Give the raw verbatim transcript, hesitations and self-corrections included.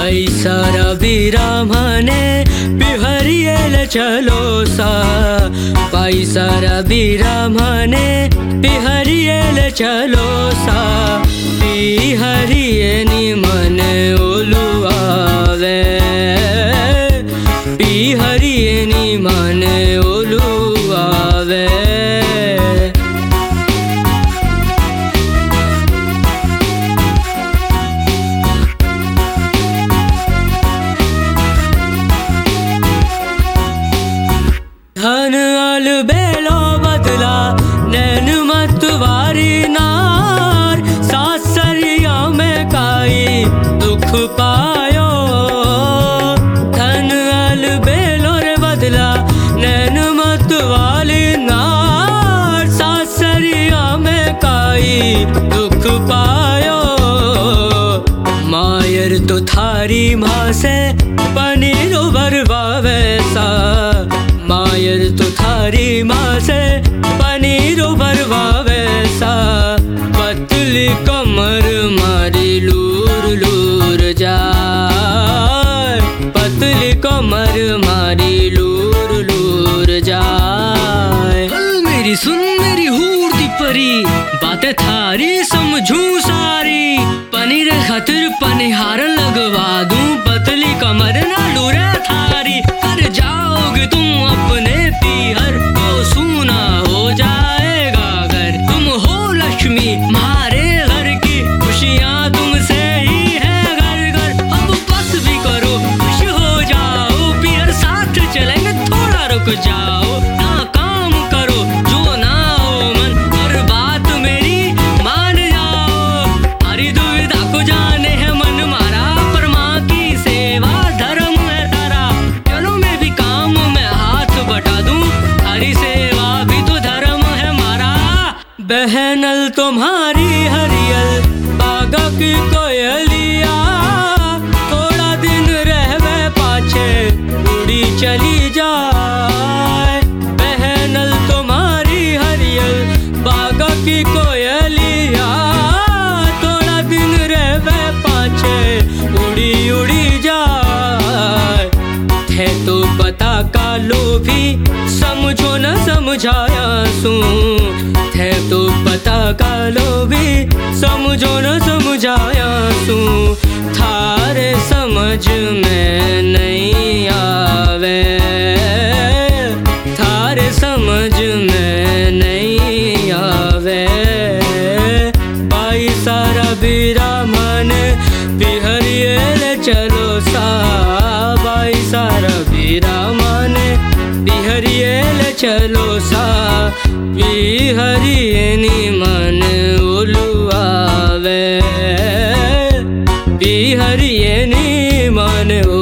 पैसारा बिरामने बिहरियल चलो सा पैसारा बिरामने बिहरियल चलो सा बिहरिये निमन ओलुआवे बिहरिये निमन ओलुआवे। धन अल बेलो बदला नैन मतवारी नार सासरिया में काई दुख पायो। धन अल बेलो रे बदला नैन मतवाली नार सासरिया में काई दुख पायो। मायर तो थारी माँ से पनीर भरवावे सा मायर तो थारी माँ से पनीर भरवावे सा पतली कमर मारी लूर लूर जाए पतली कमर मारी लूर लूर जाए। मेरी सुन मेरी हूर दी परी बातें थारी समझूं सारी पनीर खातिर पनिहार लगवा दूं पतली कमर ना लूरे थारी। कर जाओगे तुम अपने पीहर तो सूना हो जाएगा घर। तुम हो लक्ष्मी मारे घर की खुशियाँ तुमसे ही है घर घर। अब बस भी करो खुश हो जाओ पीहर साथ चलेंगे थोड़ा रुक जाओ। ना काम करो जो ना हो मन और बात मेरी मान जाओ। हरी दुविधा को जाने है मन मारा पर माँ की सेवा धर्म है तारा। चलो मैं भी काम में हाथ बटा दूं हरी सेवा भी तो धर्म है मारा। बहनल तुम्हारी हरियल बागा की कोयलिया थोड़ा दिन रहवे पाछे उड़ी चली जाए। बहनल तुम्हारी हरियल बागा की कोयलिया थोड़ा दिन रहवे पाछे उड़ी उड़ी जाए। थे तो पता का लोभी समझो न समझाया सू थे तो पता का लोभी समझो न समझाया सू। थारे समझ में नहीं आवे थारे समझ में नहीं आवे। पैसारा बिरामन बिहरियल चलो सा पैसारा बिरामन बिहरियल चलो सा बिहरिये निमन ओलुआवे बिहरिये निमन